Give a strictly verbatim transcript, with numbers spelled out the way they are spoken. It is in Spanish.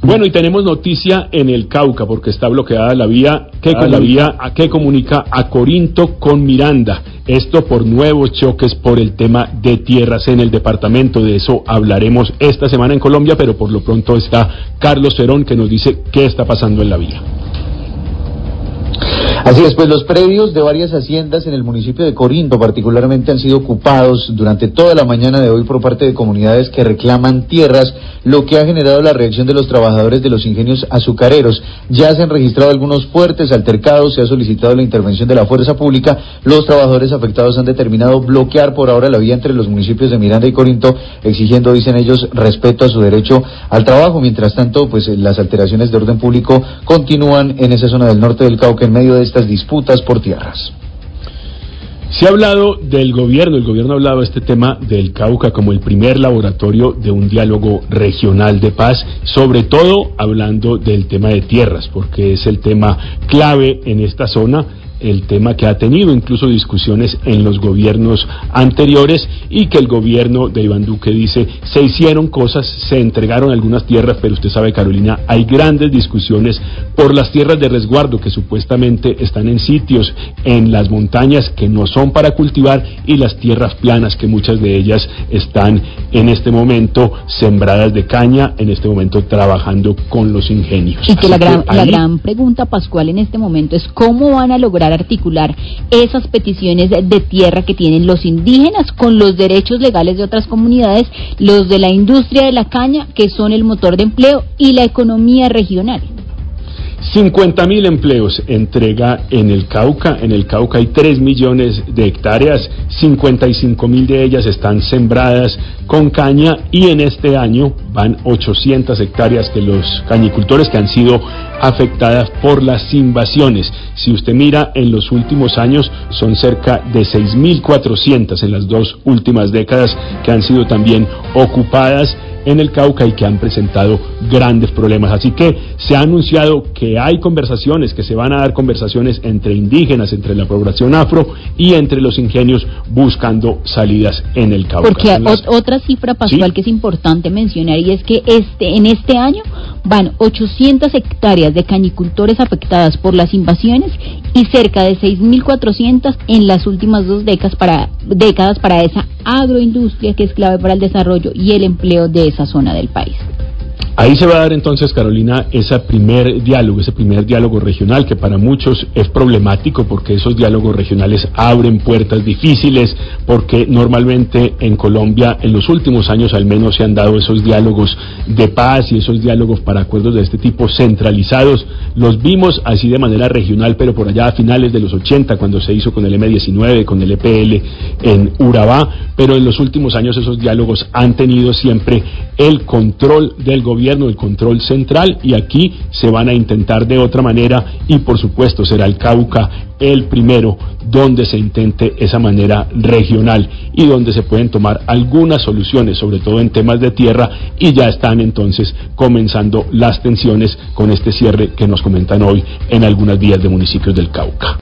Bueno, y tenemos noticia en el Cauca, porque está bloqueada la vía que, con la vía a, que comunica a Corinto con Miranda. Esto por nuevos choques por el tema de tierras en el departamento. De eso hablaremos esta semana en Colombia, pero por lo pronto está Carlos Cerón, que nos dice qué está pasando en la vía. Así es, pues los predios de varias haciendas en el municipio de Corinto particularmente han sido ocupados durante toda la mañana de hoy por parte de comunidades que reclaman tierras, lo que ha generado la reacción de los trabajadores de los ingenios azucareros. Ya se han registrado algunos fuertes altercados, se ha solicitado la intervención de la fuerza pública. Los trabajadores afectados han determinado bloquear por ahora la vía entre los municipios de Miranda y Corinto, exigiendo, dicen ellos, respeto a su derecho al trabajo. Mientras tanto, pues las alteraciones de orden público continúan en esa zona del norte del Cauca en medio de estas disputas por tierras. Se ha hablado del gobierno, el gobierno ha hablado de este tema del Cauca como el primer laboratorio de un diálogo regional de paz, sobre todo hablando del tema de tierras, porque es el tema clave en esta zona, el tema que ha tenido incluso discusiones en los gobiernos anteriores y que el gobierno de Iván Duque dice se hicieron cosas, se entregaron algunas tierras, pero usted sabe, Carolina, hay grandes discusiones por las tierras de resguardo que supuestamente están en sitios en las montañas que no son para cultivar y las tierras planas que muchas de ellas están en este momento sembradas de caña, en este momento trabajando con los ingenios. Y que la gran, que ahí... la gran pregunta, Pascual, en este momento es cómo van a lograr articular esas peticiones de tierra que tienen los indígenas con los derechos legales de otras comunidades, los de la industria de la caña, que son el motor de empleo, y la economía regional. cincuenta mil empleos entrega en el Cauca. En el Cauca hay tres millones de hectáreas, cincuenta y cinco mil de ellas están sembradas con caña y en este año van ochocientas hectáreas que los cañicultores que han sido afectadas por las invasiones. Si usted mira en los últimos años son cerca de seis mil cuatrocientas en las dos últimas décadas que han sido también ocupadas en el Cauca y que han presentado grandes problemas. Así que se ha anunciado que hay conversaciones, que se van a dar conversaciones entre indígenas, entre la población afro y entre los ingenios buscando salidas en el Cauca. Porque las... otra cifra, Pascual, ¿sí?, que es importante mencionar, y es que este en este año van ochocientas hectáreas de cañicultores afectadas por las invasiones y cerca de seis mil cuatrocientas en las últimas dos décadas para, décadas para esa agroindustria que es clave para el desarrollo y el empleo de esa zona del país. Ahí se va a dar entonces, Carolina, ese primer diálogo, ese primer diálogo regional que para muchos es problemático porque esos diálogos regionales abren puertas difíciles, porque normalmente en Colombia en los últimos años al menos se han dado esos diálogos de paz y esos diálogos para acuerdos de este tipo centralizados. Los vimos así de manera regional, pero por allá a finales de los ochenta, cuando se hizo con el eme diecinueve, con el e pe ele en Urabá, pero en los últimos años esos diálogos han tenido siempre el control del gobierno, el control central, y aquí se van a intentar de otra manera y por supuesto será el Cauca el primero donde se intente esa manera regional y donde se pueden tomar algunas soluciones, sobre todo en temas de tierra, y ya están entonces comenzando las tensiones con este cierre que nos comentan hoy en algunas vías de municipios del Cauca.